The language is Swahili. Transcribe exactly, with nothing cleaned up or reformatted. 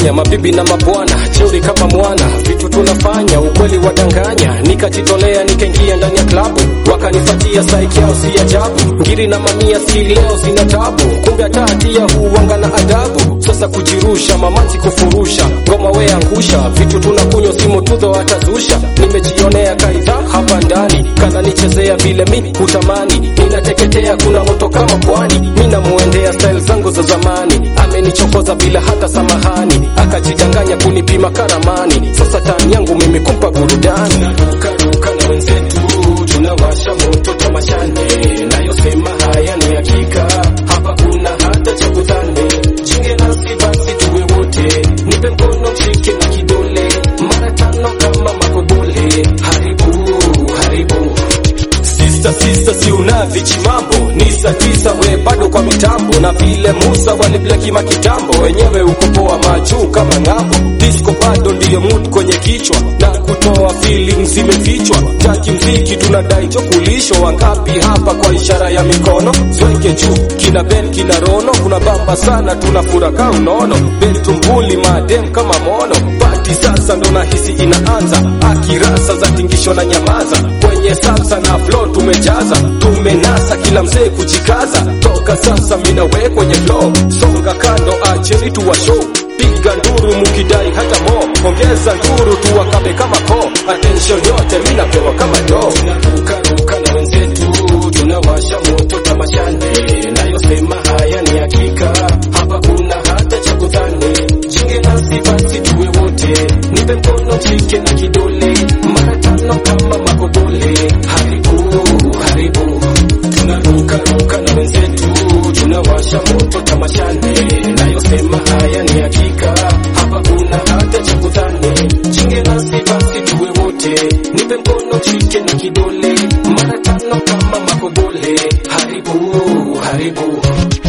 kujifanya mabibi na mabwana, jeuri kama mwana, vitu tunafanya ukweli wadanganya. Nikajitolea nikaingia ndani ya klabu, wakanifuatia saiki yao si ajabu. Ngiri na mamia si leo sina tabu, kumbe hata hatia huwanga na adabu. Sasa kujirusha mamanzi kufurusha, ngoma we angusha, vitu tunakunywa simu tudho atazusha. Nimejionea kaidha hapa ndani, kana nichezea vile mi hutamani. Ninateketea kuna moto kama pwani, mina muendea style zangu za zamani. Amenichokoza bila hata samahani, akajidanganya kunipima karamani. Sasa tani yangu mimi kumpa burudani. Tunaruka ruka na wenzetu, tunawasha moto tamashani. Nayosema haya ni hakika, hapa kuna hata cha kudhani. Jinge nasi basi tuwe wote, nipe mkono mshike na kidole, mara tano kama makobole. Haribu, haribu Sista sista si unavichi mambo, nisa tisa we bado kwa mitambo. Na vile Musa walibleki makitambo, wenyewe uko poa majuu kama ngambo. Disco bado ndiyo mood kwenye kichwa, na kutoa feelings imefichwa. Taki mziki tunadai chokulisho, wangapi hapa kwa ishara ya mikono. Zweke juu, kina Ben kina Rono, kuna bamba sana tunafuraka unono. Ben tumbuli madem kama mono, party sasa ndo nahisi inaanza. Akirasa za tingisho na nyamaza, kwenye salsa na flow tumejaza. Tumenasa kila mzee kujikaza, toka sasa mina we kwenye flow. Songa kando acheni tuwa show, piga nduru mukidai hata mo. Ongeza nduru tuwakabe kama ko, attention yote mina pewa kama do. Tunaruka ruka na wenzetu, tunawasha moto tamashani. Nayosema haya ni hakika, hapa kuna hata cha kudhani. Jinge nasi basi tuwe wote, nipe mkono mshike na kidole, mara tano kama makobole. Haribu, haribu Tunaruka ruka na wenzetu, tunawasha moto tamashani. Nayosema haya ni hakika, hapa kuna hata cha kudhani. Jinge nasi basi tuwe wote, nipe mkono mshike na kidole, mara tano kama makobole. Haribu, haribu